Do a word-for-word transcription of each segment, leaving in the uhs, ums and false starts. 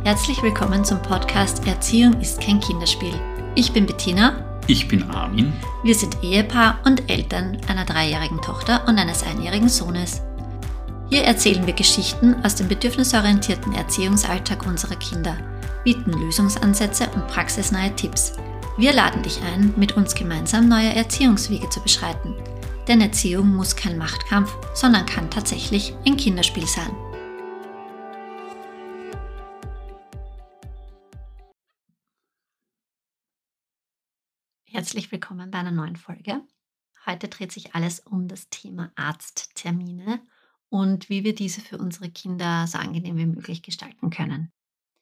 Herzlich willkommen zum Podcast Erziehung ist kein Kinderspiel. Ich bin Bettina. Ich bin Armin. Wir sind Ehepaar und Eltern einer dreijährigen Tochter und eines einjährigen Sohnes. Hier erzählen wir Geschichten aus dem bedürfnisorientierten Erziehungsalltag unserer Kinder, bieten Lösungsansätze und praxisnahe Tipps. Wir laden dich ein, mit uns gemeinsam neue Erziehungswege zu beschreiten. Denn Erziehung muss kein Machtkampf, sondern kann tatsächlich ein Kinderspiel sein. Herzlich willkommen bei einer neuen Folge. Heute dreht sich alles um das Thema Arzttermine und wie wir diese für unsere Kinder so angenehm wie möglich gestalten können.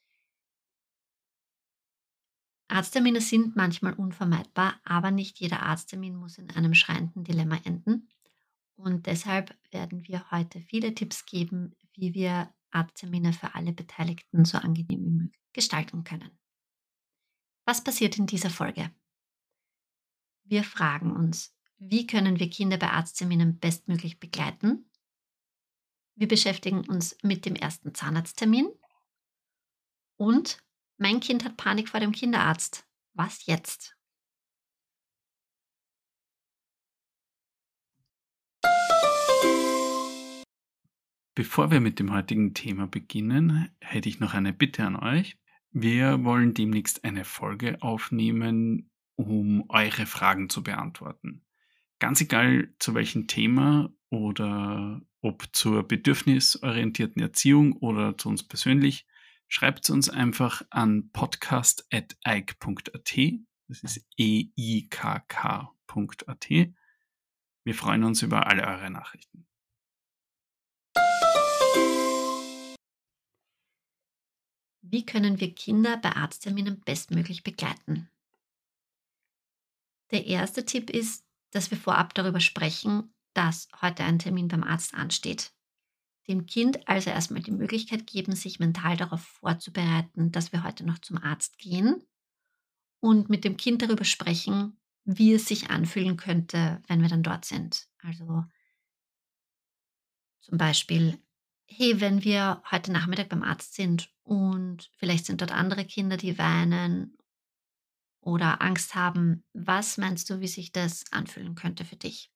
Arzttermine sind manchmal unvermeidbar, aber nicht jeder Arzttermin muss in einem schreienden Dilemma enden. Und deshalb werden wir heute viele Tipps geben, wie wir Arzttermine für alle Beteiligten so angenehm wie möglich gestalten können. Was passiert in dieser Folge? Wir fragen uns, wie können wir Kinder bei Arztterminen bestmöglich begleiten? Wir beschäftigen uns mit dem ersten Zahnarzttermin. Und mein Kind hat Panik vor dem Kinderarzt. Was jetzt? Bevor wir mit dem heutigen Thema beginnen, hätte ich noch eine Bitte an euch. Wir wollen demnächst eine Folge aufnehmen, um eure Fragen zu beantworten. Ganz egal zu welchem Thema oder ob zur bedürfnisorientierten Erziehung oder zu uns persönlich, schreibt uns einfach an podcast at eik punkt at. Das ist e i k k punkt a t. Wir freuen uns über alle eure Nachrichten. Wie können wir Kinder bei Arztterminen bestmöglich begleiten? Der erste Tipp ist, dass wir vorab darüber sprechen, dass heute ein Termin beim Arzt ansteht. Dem Kind also erstmal die Möglichkeit geben, sich mental darauf vorzubereiten, dass wir heute noch zum Arzt gehen und mit dem Kind darüber sprechen, wie es sich anfühlen könnte, wenn wir dann dort sind. Also zum Beispiel, hey, wenn wir heute Nachmittag beim Arzt sind und vielleicht sind dort andere Kinder, die weinen oder Angst haben, was meinst du, wie sich das anfühlen könnte für dich?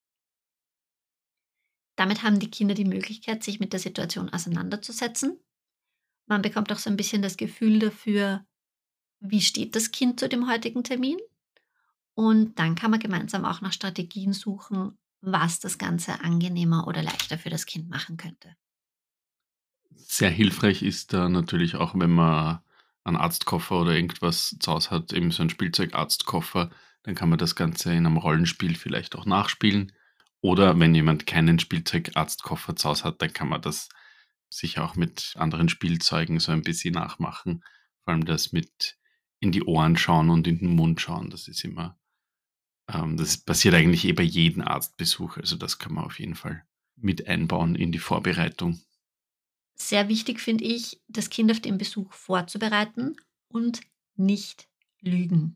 Damit haben die Kinder die Möglichkeit, sich mit der Situation auseinanderzusetzen. Man bekommt auch so ein bisschen das Gefühl dafür, wie steht das Kind zu dem heutigen Termin? Und dann kann man gemeinsam auch nach Strategien suchen, was das Ganze angenehmer oder leichter für das Kind machen könnte. Sehr hilfreich ist da natürlich auch, wenn man einen Arztkoffer oder irgendwas zu Hause hat, eben so ein Spielzeugarztkoffer, dann kann man das Ganze in einem Rollenspiel vielleicht auch nachspielen. Oder wenn jemand keinen Spielzeugarztkoffer zu Hause hat, dann kann man das sich auch mit anderen Spielzeugen so ein bisschen nachmachen. Vor allem das mit in die Ohren schauen und in den Mund schauen, das ist immer, ähm, das passiert eigentlich eh bei jedem Arztbesuch, also das kann man auf jeden Fall mit einbauen in die Vorbereitung. Sehr wichtig finde ich, das Kind auf den Besuch vorzubereiten und nicht lügen.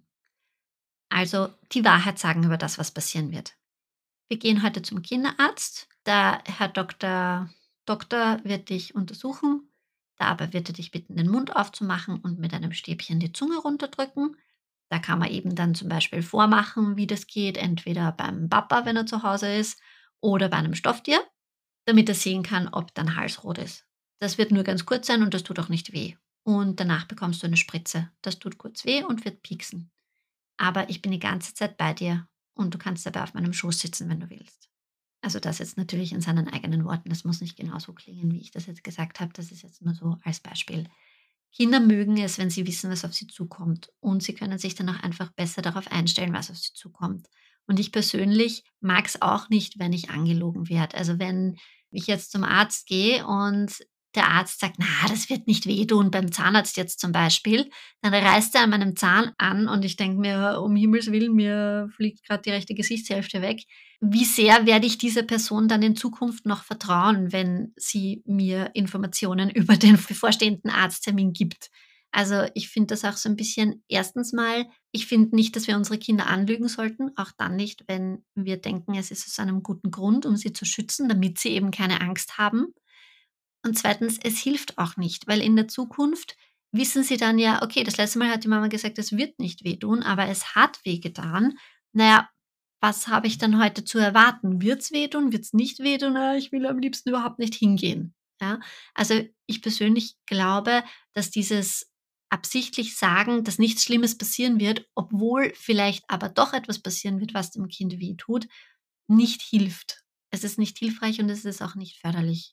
Also die Wahrheit sagen über das, was passieren wird. Wir gehen heute zum Kinderarzt. Der Herr Doktor Doktor wird dich untersuchen. Dabei wird er dich bitten, den Mund aufzumachen und mit einem Stäbchen die Zunge runterdrücken. Da kann man eben dann zum Beispiel vormachen, wie das geht, entweder beim Papa, wenn er zu Hause ist, oder bei einem Stofftier, damit er sehen kann, ob dein Hals rot ist. Das wird nur ganz kurz sein und das tut auch nicht weh. Und danach bekommst du eine Spritze. Das tut kurz weh und wird pieksen. Aber ich bin die ganze Zeit bei dir und du kannst dabei auf meinem Schoß sitzen, wenn du willst. Also das jetzt natürlich in seinen eigenen Worten. Das muss nicht genauso klingen, wie ich das jetzt gesagt habe. Das ist jetzt nur so als Beispiel. Kinder mögen es, wenn sie wissen, was auf sie zukommt. Und sie können sich dann auch einfach besser darauf einstellen, was auf sie zukommt. Und ich persönlich mag es auch nicht, wenn ich angelogen werde. Also wenn ich jetzt zum Arzt gehe und der Arzt sagt, na, das wird nicht wehtun, beim Zahnarzt jetzt zum Beispiel, dann reißt er an meinem Zahn an und ich denke mir, um Himmels Willen, mir fliegt gerade die rechte Gesichtshälfte weg. Wie sehr werde ich dieser Person dann in Zukunft noch vertrauen, wenn sie mir Informationen über den bevorstehenden Arzttermin gibt? Also ich finde das auch so ein bisschen, erstens mal, ich finde nicht, dass wir unsere Kinder anlügen sollten, auch dann nicht, wenn wir denken, es ist aus einem guten Grund, um sie zu schützen, damit sie eben keine Angst haben. Und zweitens, es hilft auch nicht, weil in der Zukunft wissen sie dann ja, okay, das letzte Mal hat die Mama gesagt, es wird nicht wehtun, aber es hat wehgetan. Na ja, was habe ich dann heute zu erwarten? Wird's wehtun? Wird's nicht wehtun? Ah, ich will am liebsten überhaupt nicht hingehen. Ja? Also, ich persönlich glaube, dass dieses absichtlich sagen, dass nichts Schlimmes passieren wird, obwohl vielleicht aber doch etwas passieren wird, was dem Kind wehtut, nicht hilft. Es ist nicht hilfreich und es ist auch nicht förderlich.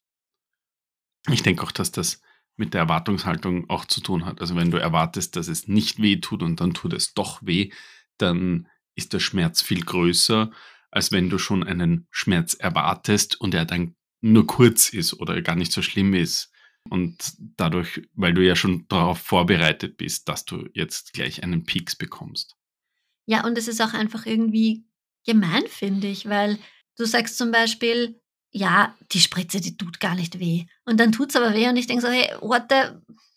Ich denke auch, dass das mit der Erwartungshaltung auch zu tun hat. Also, wenn du erwartest, dass es nicht wehtut und dann tut es doch weh, dann ist der Schmerz viel größer, als wenn du schon einen Schmerz erwartest und er dann nur kurz ist oder gar nicht so schlimm ist. Und dadurch, weil du ja schon darauf vorbereitet bist, dass du jetzt gleich einen Pieks bekommst. Ja, und es ist auch einfach irgendwie gemein, finde ich, weil du sagst zum Beispiel: „Ja, die Spritze, die tut gar nicht weh.“ Und dann tut's aber weh und ich denke so: „Hey, what the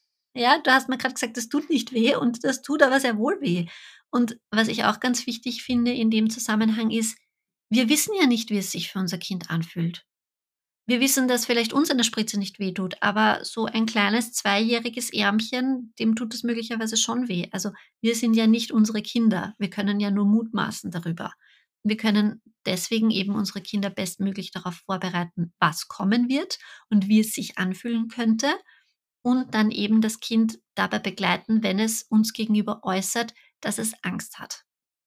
ja, du hast mir grad gesagt, das tut nicht weh und das tut aber sehr wohl weh.“ Und was ich auch ganz wichtig finde in dem Zusammenhang ist, wir wissen ja nicht, wie es sich für unser Kind anfühlt. Wir wissen, dass vielleicht uns eine Spritze nicht wehtut, aber so ein kleines zweijähriges Ärmchen, dem tut es möglicherweise schon weh. Also, wir sind ja nicht unsere Kinder. Wir können ja nur mutmaßen darüber. Wir können deswegen eben unsere Kinder bestmöglich darauf vorbereiten, was kommen wird und wie es sich anfühlen könnte und dann eben das Kind dabei begleiten, wenn es uns gegenüber äußert, dass es Angst hat.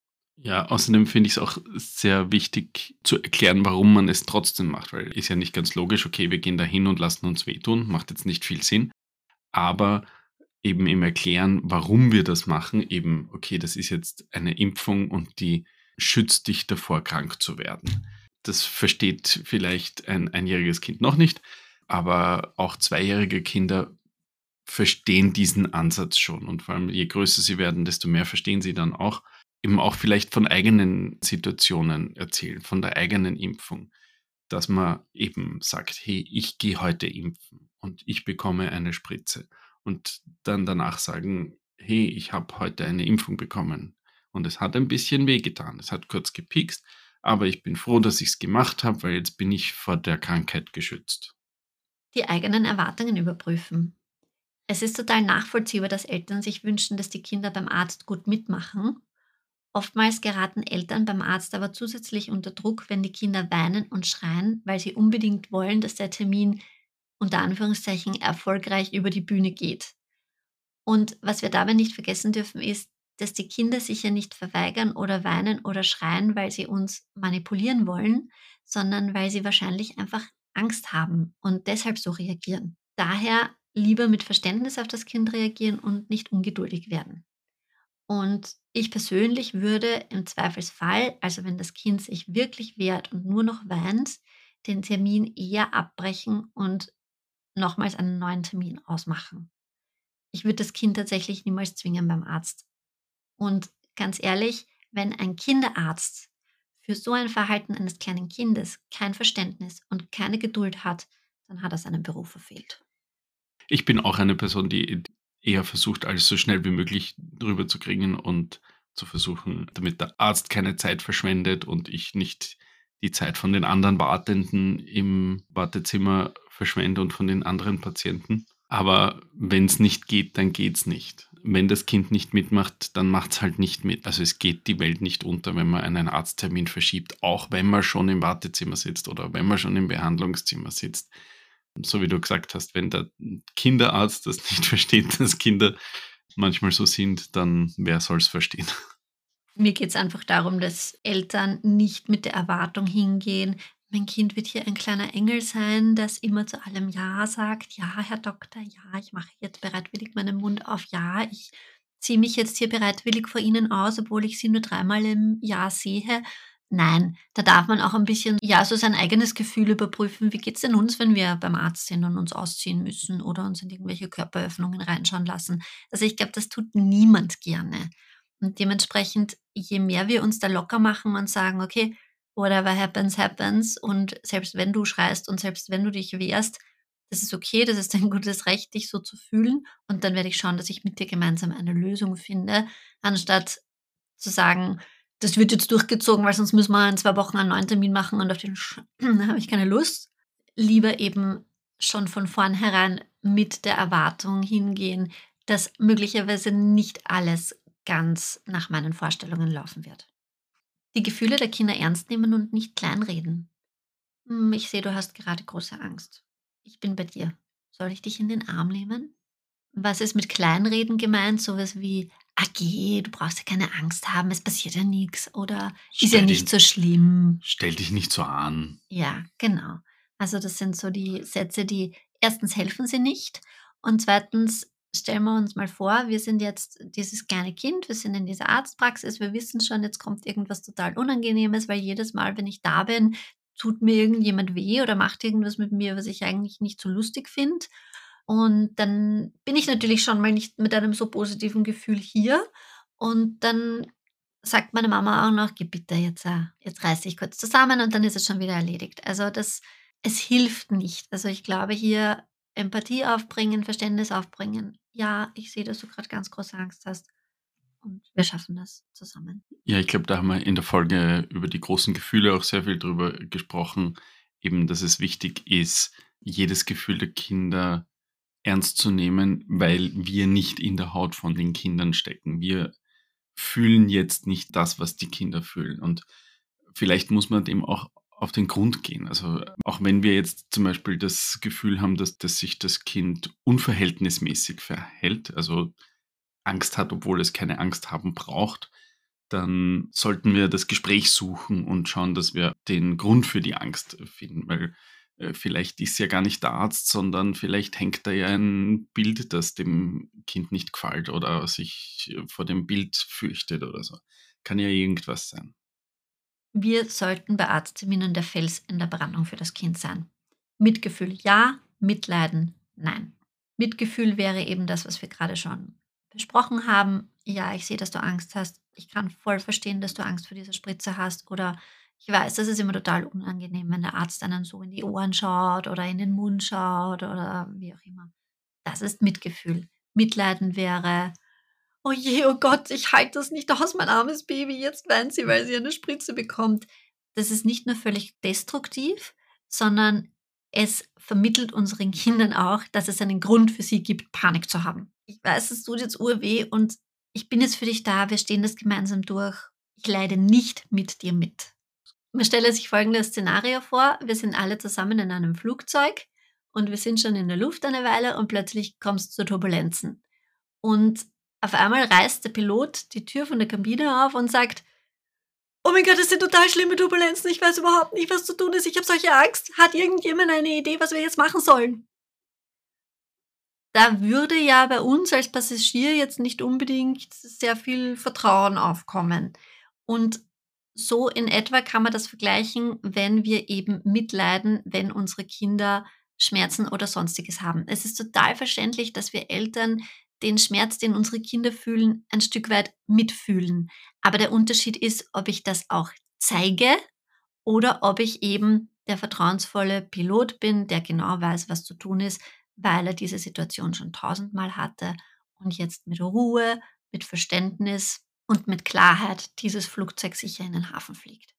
Ja, außerdem finde ich es auch sehr wichtig zu erklären, warum man es trotzdem macht, weil ist ja nicht ganz logisch, okay, wir gehen da hin und lassen uns wehtun, macht jetzt nicht viel Sinn. Aber eben im Erklären, warum wir das machen, eben, okay, das ist jetzt eine Impfung und die schützt dich davor, krank zu werden. Das versteht vielleicht ein einjähriges Kind noch nicht, aber auch zweijährige Kinder verstehen diesen Ansatz schon. Und vor allem, je größer sie werden, desto mehr verstehen sie dann auch. Eben auch vielleicht von eigenen Situationen erzählen, von der eigenen Impfung, dass man eben sagt: „Hey, ich gehe heute impfen und ich bekomme eine Spritze.“ Und dann danach sagen: „Hey, ich habe heute eine Impfung bekommen und es hat ein bisschen wehgetan. Es hat kurz gepiekst, aber ich bin froh, dass ich's gemacht habe, weil jetzt bin ich vor der Krankheit geschützt.“ Die eigenen Erwartungen überprüfen. Es ist total nachvollziehbar, dass Eltern sich wünschen, dass die Kinder beim Arzt gut mitmachen. Oftmals geraten Eltern beim Arzt aber zusätzlich unter Druck, wenn die Kinder weinen und schreien, weil sie unbedingt wollen, dass der Termin unter Anführungszeichen erfolgreich über die Bühne geht. Und was wir dabei nicht vergessen dürfen, ist, dass die Kinder sich ja nicht verweigern oder weinen oder schreien, weil sie uns manipulieren wollen, sondern weil sie wahrscheinlich einfach Angst haben und deshalb so reagieren. Daher lieber mit Verständnis auf das Kind reagieren und nicht ungeduldig werden. Und ich persönlich würde im Zweifelsfall, also wenn das Kind sich wirklich wehrt und nur noch weint, den Termin eher abbrechen und nochmals einen neuen Termin ausmachen. Ich würde das Kind tatsächlich niemals zwingen beim Arzt. Und ganz ehrlich, wenn ein Kinderarzt für so ein Verhalten eines kleinen Kindes kein Verständnis und keine Geduld hat, dann hat er seinen Beruf verfehlt. Ich bin auch eine Person, die eher versucht, alles so schnell wie möglich drüber zu kriegen und zu versuchen, damit der Arzt keine Zeit verschwendet und ich nicht die Zeit von den anderen Wartenden im Wartezimmer verschwende und von den anderen Patienten. Aber wenn es nicht geht, dann geht's nicht. Wenn das Kind nicht mitmacht, dann macht's halt nicht mit. Also, es geht die Welt nicht unter, wenn man einen Arzttermin verschiebt, auch wenn man schon im Wartezimmer sitzt oder wenn man schon im Behandlungszimmer sitzt. So wie du gesagt hast, wenn der Kinderarzt das nicht versteht, dass Kinder manchmal so sind, dann wer soll's verstehen? Mir geht es einfach darum, dass Eltern nicht mit der Erwartung hingehen: „Mein Kind wird hier ein kleiner Engel sein, das immer zu allem ja sagt. Ja, Herr Doktor, ja, ich mache jetzt bereitwillig meinen Mund auf. Ja, ich ziehe mich jetzt hier bereitwillig vor Ihnen aus, obwohl ich Sie nur dreimal im Jahr sehe.“ Nein, da darf man auch ein bisschen, ja, so sein eigenes Gefühl überprüfen. Wie geht's denn uns, wenn wir beim Arzt sind und uns ausziehen müssen oder uns in irgendwelche Körperöffnungen reinschauen lassen? Also, ich glaube, das tut niemand gerne. Und dementsprechend, je mehr wir uns da locker machen und sagen: „Okay, whatever happens, happens“ und selbst wenn du schreist und selbst wenn du dich wehrst, das ist okay, das ist dein gutes Recht, dich so zu fühlen und dann werde ich schauen, dass ich mit dir gemeinsam eine Lösung finde, anstatt zu sagen: „Das wird jetzt durchgezogen, weil sonst müssen wir in zwei Wochen einen neuen Termin machen und auf den sch habe ich keine Lust.“ Lieber eben schon von vornherein mit der Erwartung hingehen, dass möglicherweise nicht alles ganz nach meinen Vorstellungen laufen wird. Die Gefühle der Kinder ernst nehmen und nicht kleinreden. Hm, ich sehe, du hast gerade große Angst. Ich bin bei dir. Soll ich dich in den Arm nehmen? Was ist mit Kleinreden gemeint? Sowas wie: „Ah, geh, du brauchst ja keine Angst haben, es passiert ja nix“ oder „ist ja Stell nicht dich so schlimm.“ stell dich nicht so an. Ja, genau. Also, das sind so die Sätze, die erstens helfen sie nicht und zweitens stellen wir uns mal vor, wir sind jetzt dieses kleine Kind, wir sind in dieser Arztpraxis, wir wissen schon, jetzt kommt irgendwas total Unangenehmes, weil jedes Mal, wenn ich da bin, tut mir irgendjemand weh oder macht irgendwas mit mir, was ich eigentlich nicht so lustig finde. Und dann bin ich natürlich schon mal nicht mit einem so positiven Gefühl hier. Und dann sagt meine Mama auch noch: „Geh bitte jetzt, äh jetzt reiß dich kurz zusammen“ und dann ist es schon wieder erledigt. Also, das es hilft nicht. Also, ich glaube hier Empathie aufbringen, Verständnis aufbringen. „Ja, ich sehe, dass du gerade ganz große Angst hast und wir schaffen das zusammen.“ Ja, ich glaube, da haben wir in der Folge über die großen Gefühle auch sehr viel drüber gesprochen, eben, dass es wichtig ist, jedes Gefühl der Kinder ernst zu nehmen, weil wir nicht in der Haut von den Kindern stecken. Wir fühlen jetzt nicht das, was die Kinder fühlen. Und vielleicht muss man dem auch auf den Grund gehen. Also auch wenn wir jetzt zum Beispiel das Gefühl haben, dass, dass sich das Kind unverhältnismäßig verhält, also Angst hat, obwohl es keine Angst haben braucht, dann sollten wir das Gespräch suchen und schauen, dass wir den Grund für die Angst finden, weil äh, vielleicht ist ja gar nicht der Arzt, sondern vielleicht hängt da ja ein Bild, das dem Kind nicht gefällt oder sich äh, vor dem Bild fürchtet oder so. Kann ja irgendwas sein. Wir sollten bei Arztterminen der Fels in der Brandung für das Kind sein. Mitgefühl ja, Mitleiden nein. Mitgefühl wäre eben das, was wir gerade schon besprochen haben. Ja, ich sehe, dass du Angst hast. Ich kann voll verstehen, dass du Angst vor dieser Spritze hast. Oder ich weiß, das ist immer total unangenehm, wenn der Arzt einen so in die Ohren schaut oder in den Mund schaut oder wie auch immer. Das ist Mitgefühl. Mitleiden wäre: „Oh je, oh Gott, ich halte das nicht aus, mein armes Baby, jetzt weint sie, weil sie eine Spritze bekommt.“ Das ist nicht nur völlig destruktiv, sondern es vermittelt unseren Kindern auch, dass es einen Grund für sie gibt, Panik zu haben. „Ich weiß, es tut jetzt urweh und ich bin jetzt für dich da, wir stehen das gemeinsam durch. Ich leide nicht mit dir mit.“ Man stelle sich folgendes Szenario vor: Wir sind alle zusammen in einem Flugzeug und wir sind schon in der Luft eine Weile und plötzlich kommt es zu Turbulenzen. Und auf einmal reißt der Pilot die Tür von der Kabine auf und sagt: „Oh mein Gott, das sind total schlimme Turbulenzen. Ich weiß überhaupt nicht, was zu tun ist. Ich habe solche Angst. Hat irgendjemand eine Idee, was wir jetzt machen sollen?“ Da würde ja bei uns als Passagier jetzt nicht unbedingt sehr viel Vertrauen aufkommen. Und so in etwa kann man das vergleichen, wenn wir eben mitleiden, wenn unsere Kinder Schmerzen oder Sonstiges haben. Es ist total verständlich, dass wir Eltern den Schmerz, den unsere Kinder fühlen, ein Stück weit mitfühlen. Aber der Unterschied ist, ob ich das auch zeige oder ob ich eben der vertrauensvolle Pilot bin, der genau weiß, was zu tun ist, weil er diese Situation schon tausendmal hatte und jetzt mit Ruhe, mit Verständnis und mit Klarheit dieses Flugzeug sicher in den Hafen fliegt.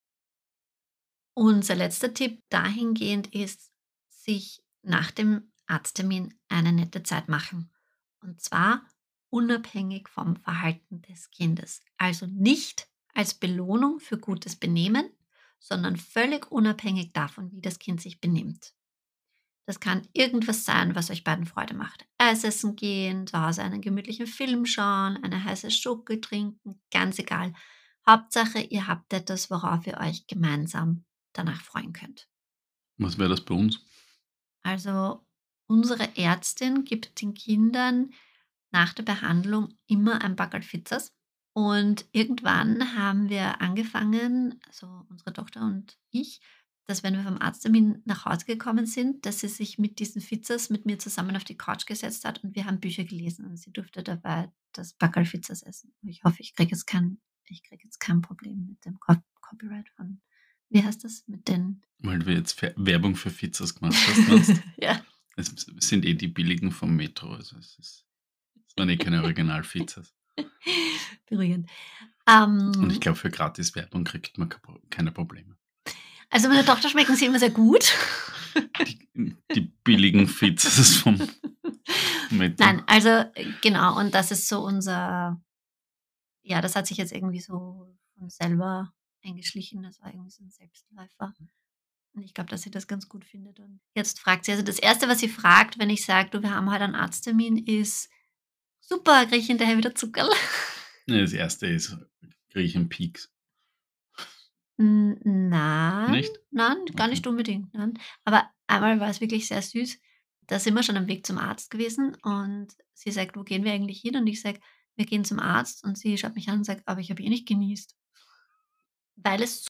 Unser letzter Tipp dahingehend ist, sich nach dem Arzttermin eine nette Zeit machen. Und zwar unabhängig vom Verhalten des Kindes. Also nicht als Belohnung für gutes Benehmen, sondern völlig unabhängig davon, wie das Kind sich benimmt. Das kann irgendwas sein, was euch beiden Freude macht. Eis essen gehen, zu Hause einen gemütlichen Film schauen, eine heiße Schoki trinken, ganz egal. Hauptsache, ihr habt etwas, worauf ihr euch gemeinsam danach freuen könnt. Was wäre das bei uns? Also unsere Ärztin gibt den Kindern nach der Behandlung immer ein Packerl Fizzers. Und irgendwann haben wir angefangen, also unsere Tochter und ich, dass wenn wir vom Arzttermin nach Hause gekommen sind, dass sie sich mit diesen Fizzers mit mir zusammen auf die Couch gesetzt hat und wir haben Bücher gelesen und sie durfte dabei das Packerl Fizzers essen. Ich hoffe, ich kriege jetzt kein, ich kriege jetzt kein Problem mit dem Co Copyright von, wie heißt das, mit den, Weil du jetzt Ver- Werbung für Pizzas gemacht hast. Meinst? ja, Es sind eh die billigen vom Metro. Also es, ist, es waren eh keine Original-Pizzas. beruhigend. Und ich Ähm, glaube, für Gratis-Werbung kriegt man keine Pro- keine Probleme. also meiner Tochter schmecken sie immer sehr gut. Die, die billigen Pizzas vom Lametta. Nein, also äh, genau, und das ist so unser, ja, das hat sich jetzt irgendwie so von selber eingeschlichen. Das war irgendwie so ein Selbstläufer. Und ich glaube, dass sie das ganz gut findet. Und jetzt fragt sie, also das Erste, was sie fragt, wenn ich sage, du, wir haben heute einen Arzttermin, ist, super, kriege ich hinterher wieder Zuckerl? Ne, das erste ist, kriege ich 'n Pieks? Hm, nein, Nicht? nein, gar Okay. nicht unbedingt, nein. Aber einmal war es wirklich sehr süß. Da sind wir schon am Weg zum Arzt gewesen und sie sagt: „Wo gehen wir eigentlich hin?“ Und ich sage: „Wir gehen zum Arzt.“ Und sie schaut mich an und sagt: „Aber ich habe eh nicht genießt.“ Weil es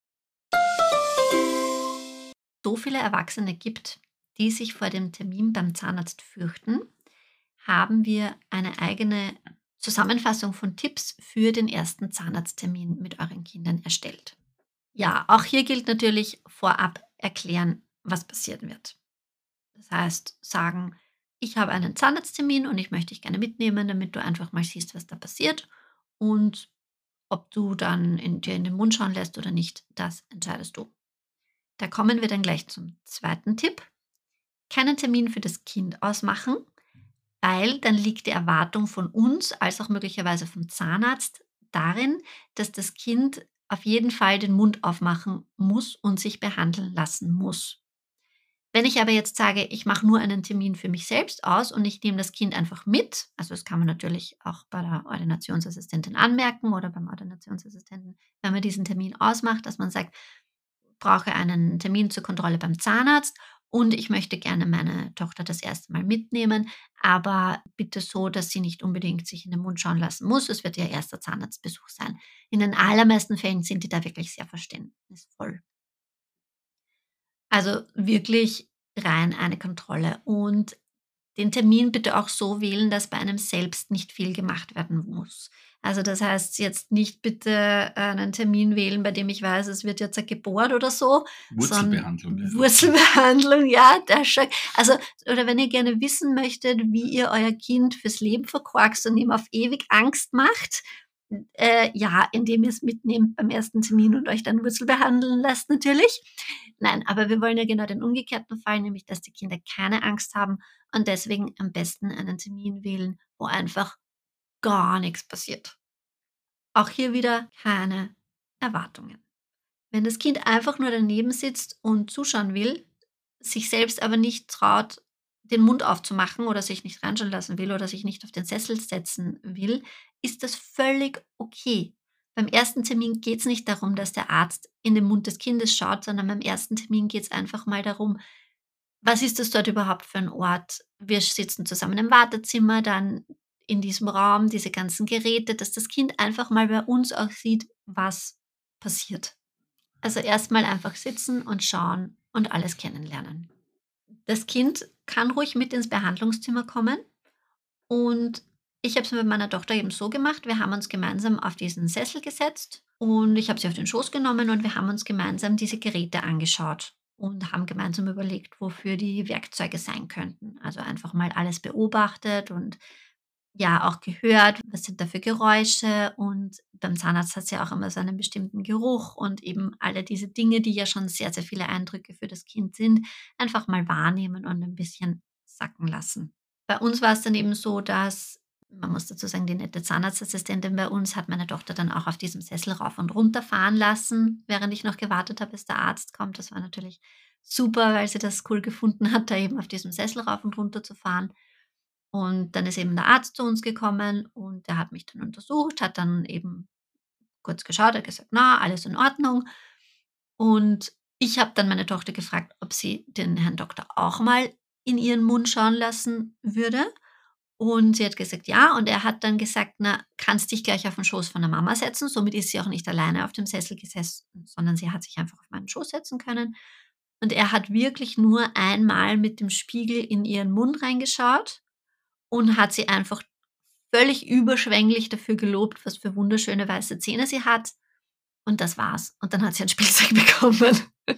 so viele Erwachsene gibt, die sich vor dem Termin beim Zahnarzt fürchten, haben wir eine eigene Zusammenfassung von Tipps für den ersten Zahnarzttermin mit euren Kindern erstellt. Ja, auch hier gilt natürlich vorab erklären, was passieren wird. Das heißt, sagen: „Ich habe einen Zahnarzttermin und ich möchte dich gerne mitnehmen, damit du einfach mal siehst, was da passiert. Und ob du dann in dir in den Mund schauen lässt oder nicht, das entscheidest du.“ Da kommen wir dann gleich zum zweiten Tipp. Keinen Termin für das Kind ausmachen, weil dann liegt die Erwartung von uns als auch möglicherweise vom Zahnarzt darin, dass das Kind auf jeden Fall den Mund aufmachen muss und sich behandeln lassen muss. Wenn ich aber jetzt sage, ich mache nur einen Termin für mich selbst aus und ich nehme das Kind einfach mit, also das kann man natürlich auch bei der Ordinationsassistentin anmerken oder beim Ordinationsassistenten, wenn man diesen Termin ausmacht, dass man sagt, brauche einen Termin zur Kontrolle beim Zahnarzt und ich möchte gerne meine Tochter das erste Mal mitnehmen, aber bitte so, dass sie nicht unbedingt sich in den Mund schauen lassen muss. Es wird ihr erster Zahnarztbesuch sein. In den allermeisten Fällen sind die da wirklich sehr verständnisvoll. Also wirklich rein eine Kontrolle und den Termin bitte auch so wählen, dass bei einem selbst nicht viel gemacht werden muss. Also das heißt jetzt nicht bitte einen Termin wählen, bei dem ich weiß, es wird jetzt gebohrt oder so, sondern Wurzelbehandlung wäre okay. Wurzelbehandlung, ja, der Schock. Also oder wenn ihr gerne wissen möchtet, wie ihr euer Kind fürs Leben verkorkst und ihm auf ewig Angst macht, äh, ja, indem ihr es mitnehmt beim ersten Termin und euch dann Wurzel behandeln lasst natürlich. Nein, aber wir wollen ja genau den umgekehrten Fall, nämlich dass die Kinder keine Angst haben und deswegen am besten einen Termin wählen, wo einfach gar nichts passiert. Auch hier wieder keine Erwartungen. Wenn das Kind einfach nur daneben sitzt und zuschauen will, sich selbst aber nicht traut, den Mund aufzumachen oder sich nicht reinschauen lassen will oder sich nicht auf den Sessel setzen will, ist das völlig okay. Beim ersten Termin geht es nicht darum, dass der Arzt in den Mund des Kindes schaut, sondern beim ersten Termin geht es einfach mal darum, was ist das dort überhaupt für ein Ort? Wir sitzen zusammen im Wartezimmer, dann in diesem Raum, diese ganzen Geräte, dass das Kind einfach mal bei uns auch sieht, was passiert. Also erstmal einfach sitzen und schauen und alles kennenlernen. Das Kind kann ruhig mit ins Behandlungszimmer kommen und ich habe es mit meiner Tochter eben so gemacht, wir haben uns gemeinsam auf diesen Sessel gesetzt und ich habe sie auf den Schoß genommen und wir haben uns gemeinsam diese Geräte angeschaut und haben gemeinsam überlegt, wofür die Werkzeuge sein könnten. Also einfach mal alles beobachtet und ja, auch gehört, was sind da für Geräusche und beim Zahnarzt hat's ja auch immer so einen bestimmten Geruch und eben alle diese Dinge, die ja schon sehr, sehr viele Eindrücke für das Kind sind, einfach mal wahrnehmen und ein bisschen sacken lassen. Bei uns war es dann eben so, dass man muss dazu sagen, die nette Zahnarztassistentin bei uns hat meine Tochter dann auch auf diesem Sessel rauf und runter fahren lassen, während ich noch gewartet habe, bis der Arzt kommt. Das war natürlich super, weil sie das cool gefunden hat, da eben auf diesem Sessel rauf und runter zu fahren. Und dann ist eben der Arzt zu uns gekommen und der hat mich dann untersucht, hat dann eben kurz geschaut, hat gesagt: „Na, alles in Ordnung.“ Und ich habe dann meine Tochter gefragt, ob sie den Herrn Doktor auch mal in ihren Mund schauen lassen würde. Und sie hat gesagt: „Ja.“ Und er hat dann gesagt: „Na, kannst dich gleich auf den Schoß von der Mama setzen.“ Somit ist sie auch nicht alleine auf dem Sessel gesessen, sondern sie hat sich einfach auf meinen Schoß setzen können. Und er hat wirklich nur einmal mit dem Spiegel in ihren Mund reingeschaut und hat sie einfach völlig überschwänglich dafür gelobt, was für wunderschöne weiße Zähne sie hat. Und das war's. Und dann hat sie ein Spielzeug bekommen.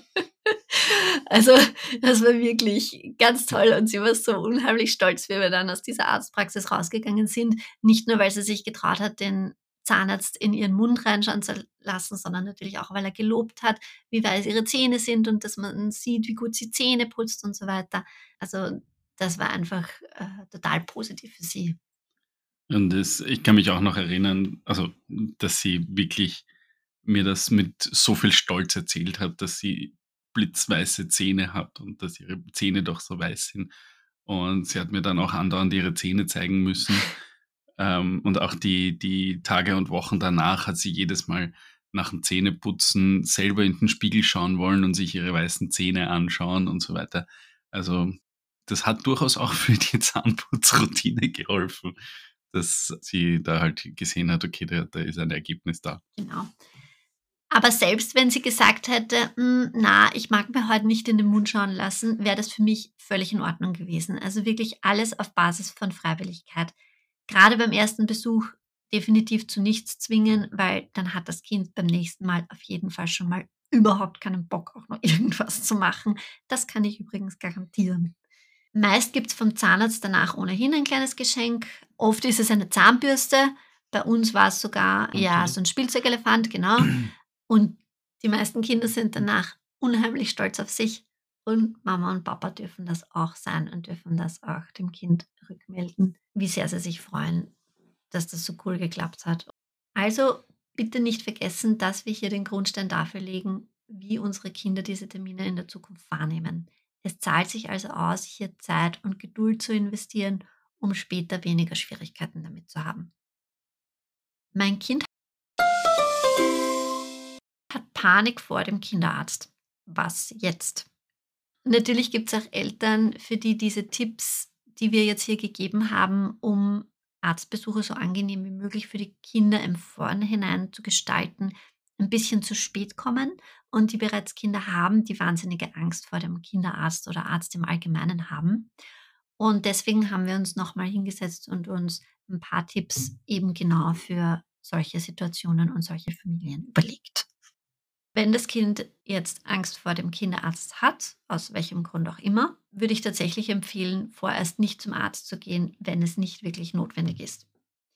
Also, das war wirklich ganz toll und sie war so unheimlich stolz, wie wir dann aus dieser Arztpraxis rausgegangen sind. Nicht nur, weil sie sich getraut hat, den Zahnarzt in ihren Mund reinschauen zu lassen, sondern natürlich auch, weil er gelobt hat, wie weiß ihre Zähne sind und dass man sieht, wie gut sie Zähne putzt und so weiter. Also das war einfach, äh, total positiv für sie. Und es ich kann mich auch noch erinnern, also, dass sie wirklich mir das mit so viel Stolz erzählt hat, dass sie blitzweiße Zähne hat und dass ihre Zähne doch so weiß sind. Und sie hat mir dann auch andauernd ihre Zähne zeigen müssen. Ähm, und auch die die Tage und Wochen danach hat sie jedes Mal nach dem Zähneputzen selber in den Spiegel schauen wollen und sich ihre weißen Zähne anschauen und so weiter. Also, das hat durchaus auch für die Zahnputzroutine geholfen, dass sie da halt gesehen hat: „Okay, da da ist ein Ergebnis da." Genau. Aber selbst wenn sie gesagt hätte: „Hm, na, ich mag mir heute nicht in den Mund schauen lassen“, wäre das für mich völlig in Ordnung gewesen. Also wirklich alles auf Basis von Freiwilligkeit. Gerade beim ersten Besuch definitiv zu nichts zwingen, weil dann hat das Kind beim nächsten Mal auf jeden Fall schon mal überhaupt keinen Bock, auch noch irgendwas zu machen. Das kann ich übrigens garantieren. Meist gibt's vom Zahnarzt danach ohnehin ein kleines Geschenk. Oft ist es eine Zahnbürste. Bei uns war es sogar, ja, Okay. so 'n Spielzeugelefant, genau. Und die meisten Kinder sind danach unheimlich stolz auf sich und Mama und Papa dürfen das auch sein und dürfen das auch dem Kind rückmelden, wie sehr sie sich freuen, dass das so cool geklappt hat. Also, bitte nicht vergessen, dass wir hier den Grundstein dafür legen, wie unsere Kinder diese Termine in der Zukunft wahrnehmen. Es zahlt sich also aus, hier Zeit und Geduld zu investieren, um später weniger Schwierigkeiten damit zu haben. Mein Kind hat Panik vor dem Kinderarzt. Was jetzt? Natürlich gibt es auch Eltern, für die diese Tipps, die wir jetzt hier gegeben haben, um Arztbesuche so angenehm wie möglich für die Kinder im Vornhinein zu gestalten, ein bisschen zu spät kommen und die bereits Kinder haben, die wahnsinnige Angst vor dem Kinderarzt oder Arzt im Allgemeinen haben. Und deswegen haben wir uns noch mal hingesetzt und uns ein paar Tipps eben genau für solche Situationen und solche Familien überlegt. Wenn das Kind jetzt Angst vor dem Kinderarzt hat, aus welchem Grund auch immer, würde ich tatsächlich empfehlen, vorerst nicht zum Arzt zu gehen, wenn es nicht wirklich notwendig ist.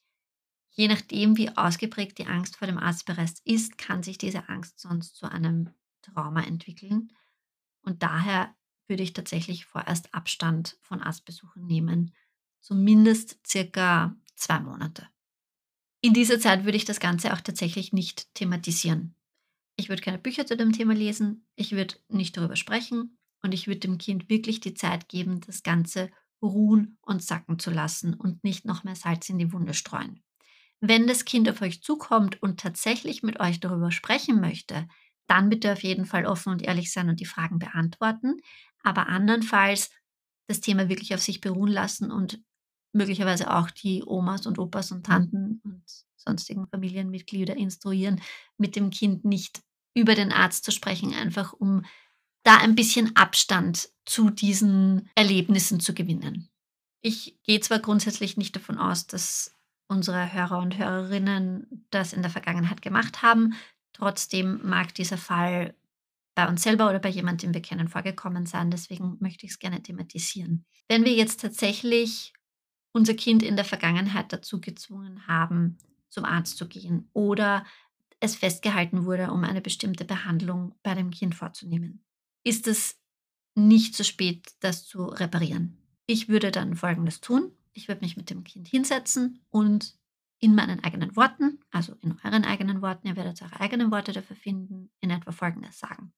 Je nachdem, wie ausgeprägt die Angst vor dem Arzt bereits ist, kann sich diese Angst sonst zu einem Trauma entwickeln. Und daher würde ich tatsächlich vorerst Abstand von Arztbesuchen nehmen. Zumindest circa zwei Monate. In dieser Zeit würde ich das Ganze auch tatsächlich nicht thematisieren. Ich würde keine Bücher zu dem Thema lesen, ich würde nicht darüber sprechen und ich würde dem Kind wirklich die Zeit geben, das Ganze ruhen und sacken zu lassen und nicht noch mehr Salz in die Wunde streuen. Wenn das Kind auf euch zukommt und tatsächlich mit euch darüber sprechen möchte, dann bitte auf jeden Fall offen und ehrlich sein und die Fragen beantworten, aber andernfalls das Thema wirklich auf sich beruhen lassen und möglicherweise auch die Omas und Opas und Tanten und sonstigen Familienmitglieder instruieren, mit dem Kind nicht über den Arzt zu sprechen, einfach um da ein bisschen Abstand zu diesen Erlebnissen zu gewinnen. Ich gehe zwar grundsätzlich nicht davon aus, dass unsere Hörer und Hörerinnen das in der Vergangenheit gemacht haben, trotzdem mag dieser Fall bei uns selber oder bei jemandem, den wir kennen, vorgekommen sein. Deswegen möchte ich es gerne thematisieren. Wenn wir jetzt tatsächlich unser Kind in der Vergangenheit dazu gezwungen haben, zum Arzt zu gehen oder es festgehalten wurde, um eine bestimmte Behandlung bei dem Kind vorzunehmen, ist es nicht zu spät, das zu reparieren. Ich würde dann Folgendes tun. Ich würde mich mit dem Kind hinsetzen und in meinen eigenen Worten, also in euren eigenen Worten, ihr werdet eure eigenen Worte dafür finden, in etwa Folgendes sagen.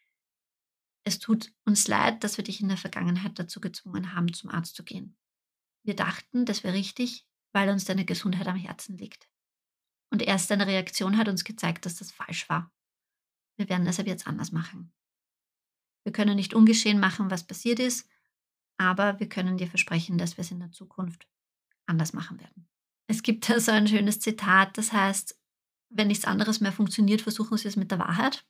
Es tut uns leid, dass wir dich in der Vergangenheit dazu gezwungen haben, zum Arzt zu gehen. Wir dachten, das wäre richtig, weil uns deine Gesundheit am Herzen liegt. Und erst deine Reaktion hat uns gezeigt, dass das falsch war. Wir werden es ab jetzt anders machen. Wir können nicht ungeschehen machen, was passiert ist, aber wir können dir versprechen, dass wir es in der Zukunft anders machen werden. Es gibt da so ein schönes Zitat, das heißt: „Wenn nichts anderes mehr funktioniert, versuchen Sie es mit der Wahrheit.“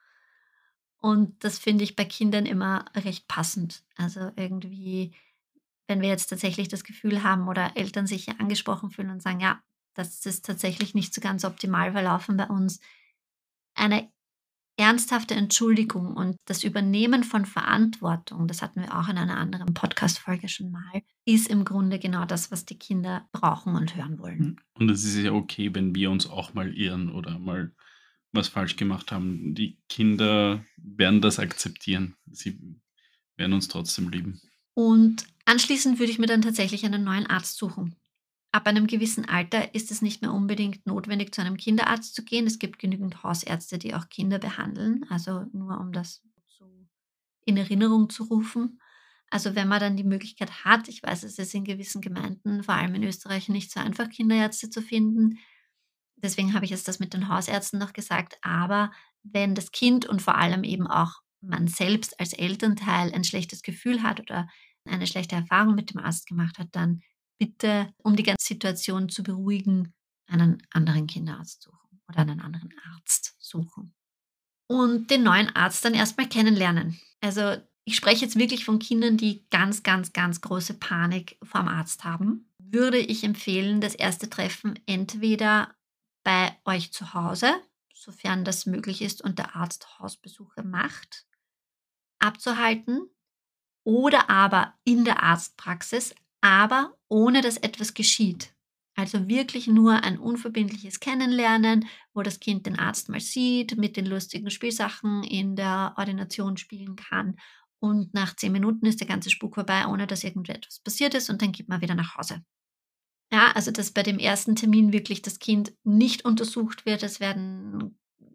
Und das finde ich bei Kindern immer recht passend. Also, irgendwie, wenn wir jetzt tatsächlich das Gefühl haben oder Eltern sich ja angesprochen fühlen und sagen: „Ja, das ist tatsächlich nicht so ganz optimal verlaufen bei uns.“ Eine ernsthafte Entschuldigung und das Übernehmen von Verantwortung, das hatten wir auch in einer anderen Podcast-Folge schon mal, ist im Grunde genau das, was die Kinder brauchen und hören wollen. Mhm. Und es ist ja okay, wenn wir uns auch mal irren oder mal was falsch gemacht haben. Die Kinder werden das akzeptieren. Sie werden uns trotzdem lieben. Und Anschließend würde ich mir dann tatsächlich einen neuen Arzt suchen. Ab einem gewissen Alter ist es nicht mehr unbedingt notwendig, zu einem Kinderarzt zu gehen. Es gibt genügend Hausärzte, die auch Kinder behandeln, also nur um das so in Erinnerung zu rufen. Also wenn man dann die Möglichkeit hat, ich weiß, es ist in gewissen Gemeinden, vor allem in Österreich, nicht so einfach, Kinderärzte zu finden. Deswegen habe ich jetzt das mit den Hausärzten noch gesagt. Aber wenn das Kind und vor allem eben auch man selbst als Elternteil ein schlechtes Gefühl hat oder eine schlechte Erfahrung mit dem Arzt gemacht hat, dann bitte, um die ganze Situation zu beruhigen, einen anderen Kinderarzt suchen oder einen anderen Arzt suchen. Und den neuen Arzt dann erst mal kennenlernen. Also, ich spreche jetzt wirklich von Kindern, die ganz, ganz, ganz große Panik vorm Arzt haben. Würde ich empfehlen, das erste Treffen entweder bei euch zu Hause, sofern das möglich ist und der Arzt Hausbesuche macht, abzuhalten oder aber in der Arztpraxis, aber ohne dass etwas geschieht. Also wirklich nur ein unverbindliches Kennenlernen, wo das Kind den Arzt mal sieht, mit den lustigen Spielsachen in der Ordination spielen kann. Und nach zehn Minuten ist der ganze Spuk vorbei, ohne dass irgendetwas passiert ist und dann geht man wieder nach Hause. Ja, also dass bei dem ersten Termin wirklich das Kind nicht untersucht wird. Es werden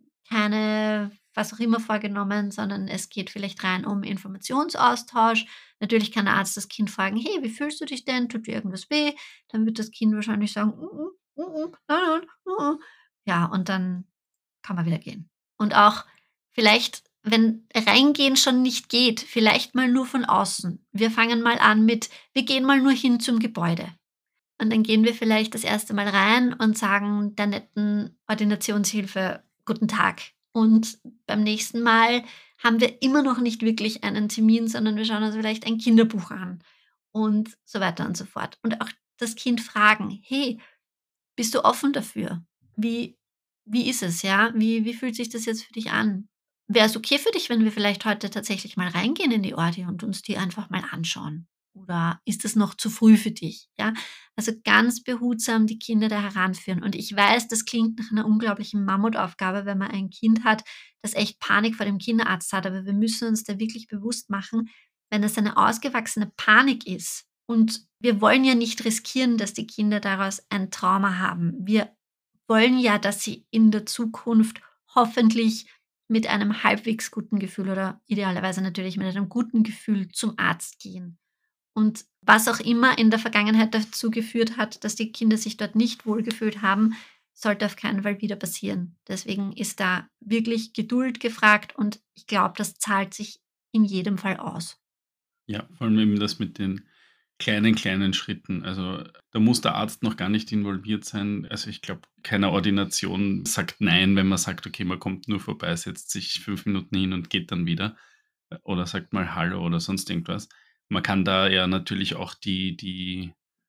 keine was auch immer vorgenommen, sondern es geht vielleicht rein um Informationsaustausch. Natürlich kann der Arzt das Kind fragen: „Hey, wie fühlst du dich denn? Tut dir irgendwas weh?“ Dann wird das Kind wahrscheinlich sagen: „Mm-mm, mm-mm, nein, nein, mm-mm.“ Ja, und dann kann man wieder gehen. Und auch vielleicht, wenn Reingehen schon nicht geht, vielleicht mal nur von außen. Wir fangen mal an mit: „Wir gehen mal nur hin zum Gebäude.“ Und dann gehen wir vielleicht das erste Mal rein und sagen der netten Ordinationshilfe: „Guten Tag.“ Und beim nächsten Mal haben wir immer noch nicht wirklich einen Termin, sondern wir schauen uns vielleicht ein Kinderbuch an und so weiter und so fort. Und auch das Kind fragen: „Hey, bist du offen dafür? Wie wie ist es, ja? Wie wie fühlt sich das jetzt für dich an? Wäre es okay für dich, wenn wir vielleicht heute tatsächlich mal reingehen in die Ordi und uns die einfach mal anschauen? Oder ist es noch zu früh für dich?“ Ja, also ganz behutsam die Kinder da heranführen. Und ich weiß, das klingt nach einer unglaublichen Mammutaufgabe, wenn man ein Kind hat, das echt Panik vor dem Kinderarzt hat. Aber wir müssen uns da wirklich bewusst machen, wenn es eine ausgewachsene Panik ist und wir wollen ja nicht riskieren, dass die Kinder daraus ein Trauma haben. Wir wollen ja, dass sie in der Zukunft hoffentlich mit einem halbwegs guten Gefühl oder idealerweise natürlich mit einem guten Gefühl zum Arzt gehen. Und was auch immer in der Vergangenheit dazu geführt hat, dass die Kinder sich dort nicht wohlgefühlt haben, sollte auf keinen Fall wieder passieren. Deswegen ist da wirklich Geduld gefragt und ich glaube, das zahlt sich in jedem Fall aus. Ja, vor allem eben das mit den kleinen, kleinen Schritten. Also, da muss der Arzt noch gar nicht involviert sein. Also, ich glaube, keine Ordination sagt nein, wenn man sagt: „Okay, man kommt nur vorbei, setzt sich fünf Minuten hin und geht dann wieder“, äh, oder sagt mal „Hallo“ oder sonst irgendwas. Man kann da ja natürlich auch die die,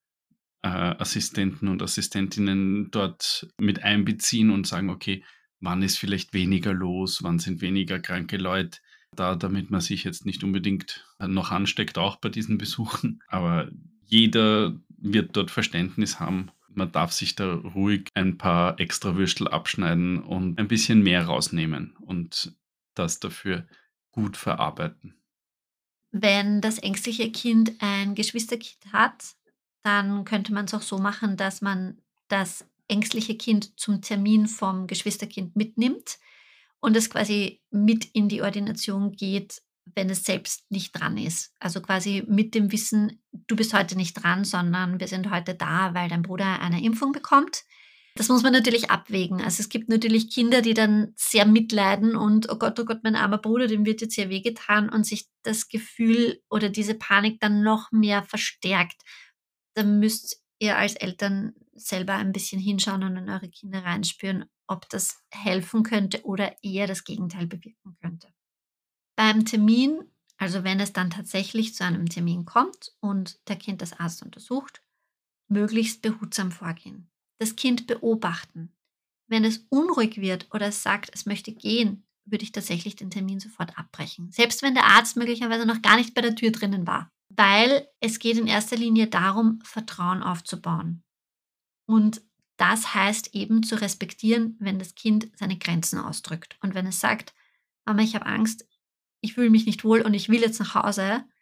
äh, Assistenten und Assistentinnen dort mit einbeziehen und sagen: „Okay, wann ist vielleicht weniger los? Wann sind weniger kranke Leute da?“ Damit man sich jetzt nicht unbedingt, äh, noch ansteckt, auch bei diesen Besuchen. Aber jeder wird dort Verständnis haben. Man darf sich da ruhig ein paar extra Würstel abschneiden und ein bisschen mehr rausnehmen und das dafür gut verarbeiten. Wenn das ängstliche Kind ein Geschwisterkind hat, dann könnte man es auch so machen, dass man das ängstliche Kind zum Termin vom Geschwisterkind mitnimmt und es quasi mit in die Ordination geht, wenn es selbst nicht dran ist. Also quasi mit dem Wissen, du bist heute nicht dran, sondern wir sind heute da, weil dein Bruder eine Impfung bekommt. Das muss man natürlich abwägen. Also, es gibt natürlich Kinder, die dann sehr mitleiden und: „Oh Gott, oh Gott, mein armer Bruder, dem wird jetzt sehr wehgetan“ und sich das Gefühl oder diese Panik dann noch mehr verstärkt. Da müsst ihr als Eltern selber ein bisschen hinschauen und in eure Kinder reinspüren, ob das helfen könnte oder eher das Gegenteil bewirken könnte. Beim Termin, also wenn es dann tatsächlich zu einem Termin kommt und der Kind das Arzt untersucht, möglichst behutsam vorgehen. Das Kind beobachten. Wenn es unruhig wird oder es sagt, es möchte gehen, würde ich tatsächlich den Termin sofort abbrechen. Selbst wenn der Arzt möglicherweise noch gar nicht bei der Tür drinnen war. Weil es geht in erster Linie darum, Vertrauen aufzubauen. Und das heißt eben zu respektieren, wenn das Kind seine Grenzen ausdrückt. Und wenn es sagt: „Mama, ich habe Angst, ich fühle mich nicht wohl und ich will jetzt nach Hause“,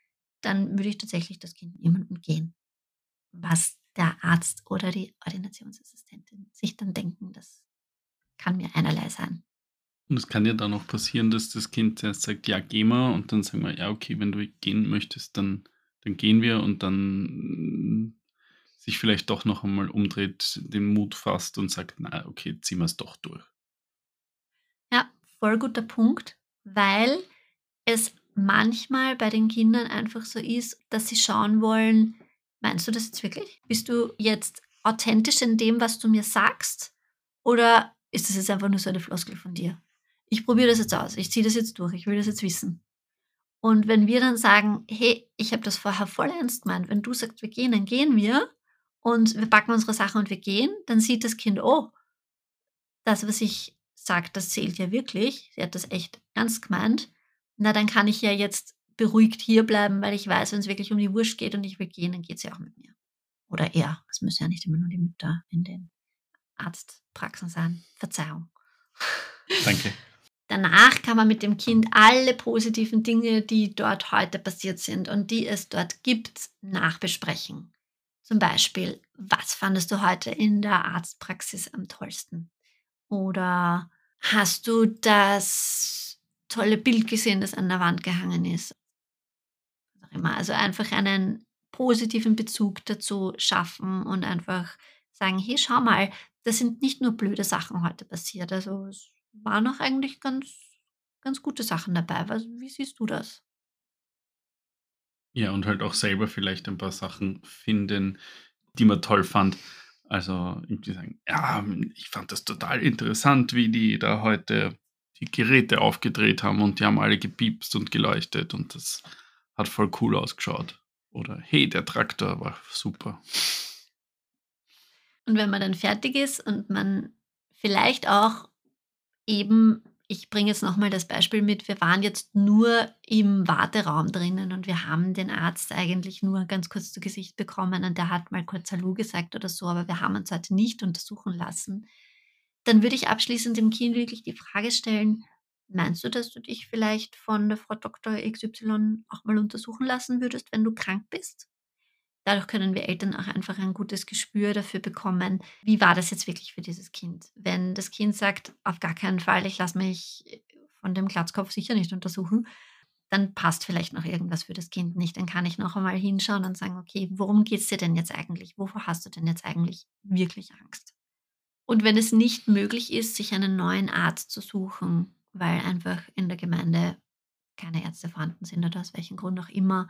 dann würde ich tatsächlich das Kind nehmen und gehen. Was der Arzt oder die Ordinationsassistentin sich dann denken, das kann mir einerlei sein. Und es kann ja dann auch passieren, dass das Kind zuerst sagt: „Ja, gehen wir“, und dann sagen wir: „Ja, okay, wenn du gehen möchtest, dann dann gehen wir“, und dann mm, sich vielleicht doch noch einmal umdreht, den Mut fasst und sagt: „Na, okay, ziehen wir es doch durch.“ Ja, voll guter Punkt, weil es manchmal bei den Kindern einfach so ist, dass sie schauen wollen: „Meinst du das jetzt wirklich? Bist du jetzt authentisch in dem, was du mir sagst, oder ist das jetzt einfach nur so eine Floskel von dir? Ich probiere das jetzt aus. Ich ziehe das jetzt durch. Ich will das jetzt wissen.“ Und wenn wir dann sagen: „Hey, ich habe das vorher voll ernst gemeint. Wenn du sagst, wir gehen, dann gehen wir und wir packen unsere Sachen und wir gehen“, dann sieht das Kind: „Oh, das, was ich sage, das zählt ja wirklich. Sie hat das echt ernst gemeint. Na, dann kann ich ja jetzt beruhigt hierbleiben, weil ich weiß, wenn es wirklich um die Wurst geht und ich will gehen, dann geht sie auch mit mir.“ Oder er. Es müssen ja nicht immer nur die Mütter in den Arztpraxen sein. Verzeihung. Danke. Danach kann man mit dem Kind alle positiven Dinge, die dort heute passiert sind und die es dort gibt, nachbesprechen. Zum Beispiel: „Was fandest du heute in der Arztpraxis am tollsten?“ Oder: „Hast du das tolle Bild gesehen, das an der Wand gehangen ist?“ Was auch immer. Also, einfach einen positiven Bezug dazu schaffen und einfach sagen: „Hey, schau mal, da sind nicht nur blöde Sachen heute passiert. Also, es waren auch eigentlich ganz ganz gute Sachen dabei. Was wie siehst du das?“ Ja, und halt auch selber vielleicht ein paar Sachen finden, die man toll fand. Also, irgendwie sagen: „Ja, hm, ich fand das total interessant, wie die da heute die Geräte aufgedreht haben und die haben alle gepiepst und geleuchtet und das hat voll cool ausgeschaut.“ Oder: „Hey, der Traktor war super.“ Und wenn man dann fertig ist und man vielleicht auch eben, ich bringe jetzt noch mal das Beispiel mit, wir waren jetzt nur im Warteraum drinnen und wir haben den Arzt eigentlich nur ganz kurz zu Gesicht bekommen und der hat mal kurz „Hallo“ gesagt oder so, aber wir haben uns heute nicht untersuchen lassen. Dann würde ich abschließend dem Kind wirklich die Frage stellen: „Meinst du, dass du dich vielleicht von der Frau Doktor X Y auch mal untersuchen lassen würdest, wenn du krank bist?“ Dadurch können wir Eltern auch einfach ein gutes Gespür dafür bekommen, wie war das jetzt wirklich für dieses Kind. Wenn das Kind sagt: „Auf gar keinen Fall, ich lasse mich äh, von dem Glatzkopf sicher nicht untersuchen“, dann passt vielleicht noch irgendwas für das Kind nicht. Dann kann ich noch einmal hinschauen und sagen: „Okay, worum geht's dir denn jetzt eigentlich? Wovor hast du denn jetzt eigentlich wirklich Angst?“ Und wenn es nicht möglich ist, sich einen neuen Arzt zu suchen, weil einfach in der Gemeinde keine Ärzte vorhanden sind oder aus welchem Grund auch immer,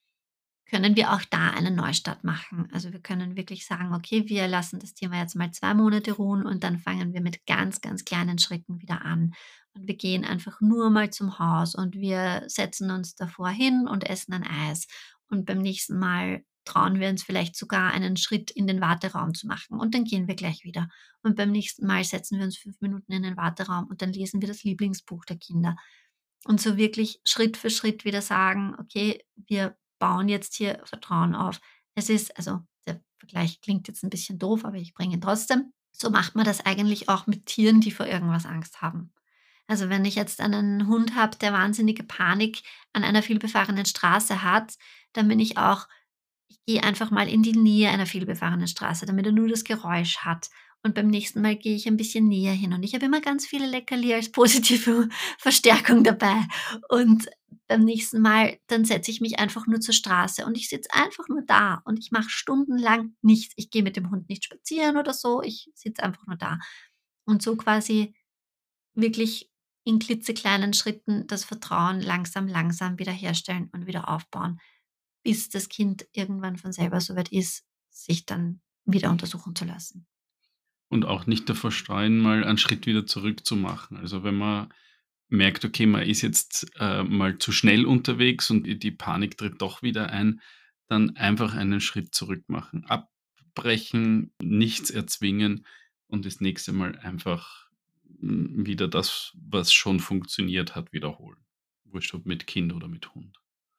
können wir auch da einen Neustart machen. Also, wir können wirklich sagen: „Okay, wir lassen das Thema jetzt mal zwei Monate ruhen und dann fangen wir mit ganz, ganz kleinen Schritten wieder an. Und wir gehen einfach nur mal zum Haus und wir setzen uns davor hin und essen ein Eis. Und beim nächsten Mal trauen wir uns vielleicht sogar einen Schritt in den Warteraum zu machen und dann gehen wir gleich wieder. Und beim nächsten Mal setzen wir uns fünf Minuten in den Warteraum und dann lesen wir das Lieblingsbuch der Kinder.“ Und so wirklich Schritt für Schritt wieder sagen: „Okay, wir bauen jetzt hier Vertrauen auf.“ Es ist, also, der Vergleich klingt jetzt ein bisschen doof, aber ich bringe ihn trotzdem. So macht man das eigentlich auch mit Tieren, die vor irgendwas Angst haben. Also, wenn ich jetzt einen Hund habe, der wahnsinnige Panik an einer vielbefahrenen Straße hat, dann bin ich auch ich gehe einfach mal in die Nähe einer vielbefahrenen Straße, damit er nur das Geräusch hat. Und beim nächsten Mal gehe ich ein bisschen näher hin und ich habe immer ganz viele Leckerli als positive Verstärkung dabei. Und beim nächsten Mal, dann setze ich mich einfach nur zur Straße und ich sitze einfach nur da und ich mache stundenlang nichts. Ich gehe mit dem Hund nicht spazieren oder so, ich sitze einfach nur da. Und so quasi wirklich in klitzekleinen Schritten das Vertrauen langsam, langsam wiederherstellen und wieder aufbauen, bis das Kind irgendwann von selber so weit ist, sich dann wieder untersuchen zu lassen. Und auch nicht davor scheuen, mal einen Schritt wieder zurück zu machen. Also, wenn man merkt, okay, man ist jetzt, äh, mal zu schnell unterwegs und die die Panik tritt doch wieder ein, dann einfach einen Schritt zurück machen. Abbrechen, nichts erzwingen und das nächste Mal einfach, hm, wieder das, was schon funktioniert hat, wiederholen. Wurscht ob mit Kind oder mit Hund.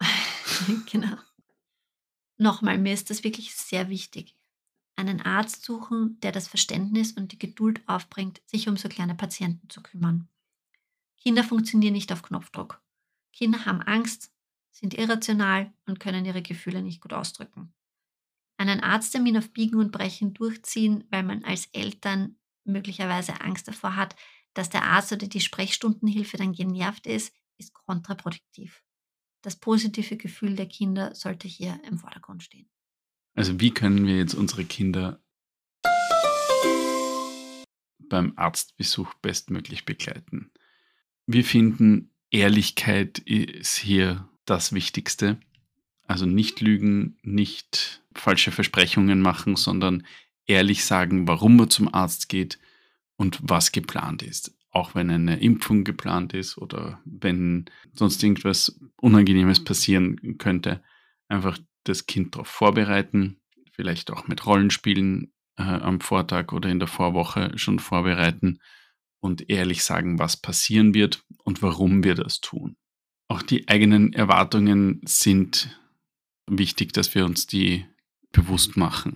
Genau. Nochmal, mir ist das wirklich sehr wichtig. Einen Arzt suchen, der das Verständnis und die Geduld aufbringt, sich um so kleine Patienten zu kümmern. Kinder funktionieren nicht auf Knopfdruck. Kinder haben Angst sind irrational und können ihre Gefühle nicht gut ausdrücken. Einen Arzttermin auf Biegen und Brechen durchziehen, weil man als Eltern möglicherweise Angst davor hat, dass der Arzt oder die Sprechstundenhilfe dann genervt ist, ist kontraproduktiv. Das positive Gefühl der Kinder sollte hier im Vordergrund stehen. Also wie können wir jetzt unsere Kinder beim Arztbesuch bestmöglich begleiten? Wir finden, Ehrlichkeit ist hier das Wichtigste. Also nicht lügen, nicht falsche Versprechungen machen, sondern ehrlich sagen, warum man zum Arzt geht und was geplant ist. Auch wenn eine Impfung geplant ist oder wenn sonst irgendwas Unangenehmes passieren könnte, einfach das Kind darauf vorbereiten, vielleicht auch mit Rollenspielen äh, am Vortag oder in der Vorwoche schon vorbereiten und ehrlich sagen, was passieren wird und warum wir das tun. Auch die eigenen Erwartungen sind wichtig, dass wir uns die bewusst machen.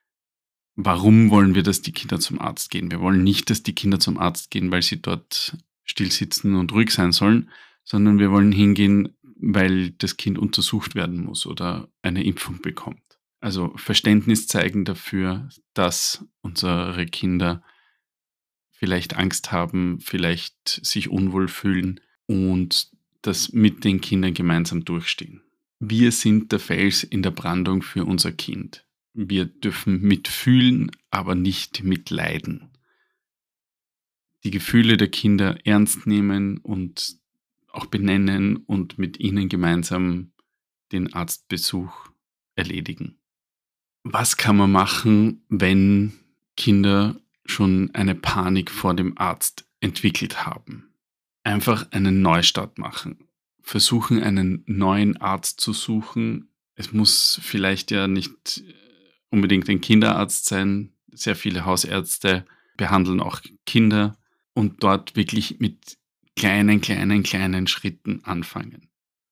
Warum wollen wir, dass die Kinder zum Arzt gehen? Wir wollen nicht, dass die Kinder zum Arzt gehen, weil sie dort still sitzen und ruhig sein sollen, sondern wir wollen hingehen, weil das Kind untersucht werden muss oder eine Impfung bekommt. Also Verständnis zeigen dafür, dass unsere Kinder vielleicht Angst haben, vielleicht sich unwohl fühlen und das mit den Kindern gemeinsam durchstehen. Wir sind der Fels in der Brandung für unser Kind. Wir dürfen mitfühlen, aber nicht mitleiden. Die Gefühle der Kinder ernst nehmen und auch benennen und mit ihnen gemeinsam den Arztbesuch erledigen. Was kann man machen, wenn Kinder schon eine Panik vor dem Arzt entwickelt haben? Einfach einen Neustart machen. Versuchen, einen neuen Arzt zu suchen. Es muss vielleicht ja nicht unbedingt ein Kinderarzt sein. Sehr viele Hausärzte behandeln auch Kinder und dort wirklich mit kleinen, kleinen, kleinen Schritten anfangen.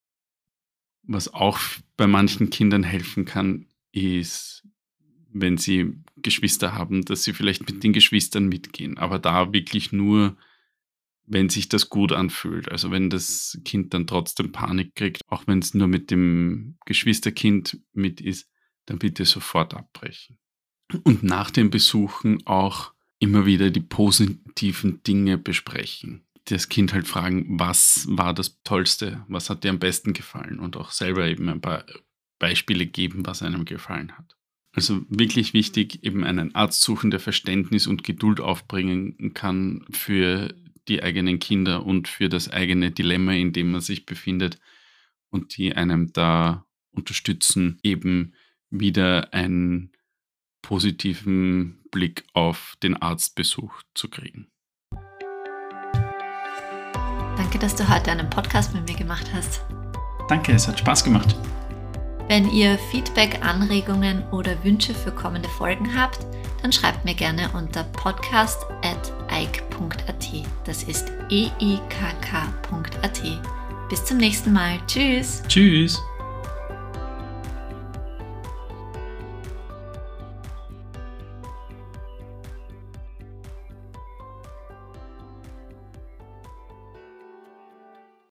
Was auch bei manchen Kindern helfen kann, ist, wenn sie Geschwister haben, dass sie vielleicht mit den Geschwistern mitgehen, aber da wirklich nur, wenn sich das gut anfühlt. Also wenn das Kind dann trotzdem Panik kriegt, auch wenn es nur mit dem Geschwisterkind mit ist, dann bitte sofort abbrechen. Und nach den Besuchen auch immer wieder die positiven Dinge besprechen. Das Kind halt fragen, was war das Tollste, was hat dir am besten gefallen und auch selber eben ein paar Beispiele geben, was einem gefallen hat. Also wirklich wichtig, eben einen Arzt suchen, der Verständnis und Geduld aufbringen kann für die eigenen Kinder und für das eigene Dilemma, in dem man sich befindet und die einem da unterstützen, eben wieder einen positiven Blick auf den Arztbesuch zu kriegen. Danke, dass du heute einen Podcast mit mir gemacht hast. Danke, es hat Spaß gemacht. Wenn ihr Feedback, Anregungen oder Wünsche für kommende Folgen habt, dann schreibt mir gerne unter podcast at eik punkt at. Das ist e i k k punkt a t. Bis zum nächsten Mal. Tschüss. Tschüss.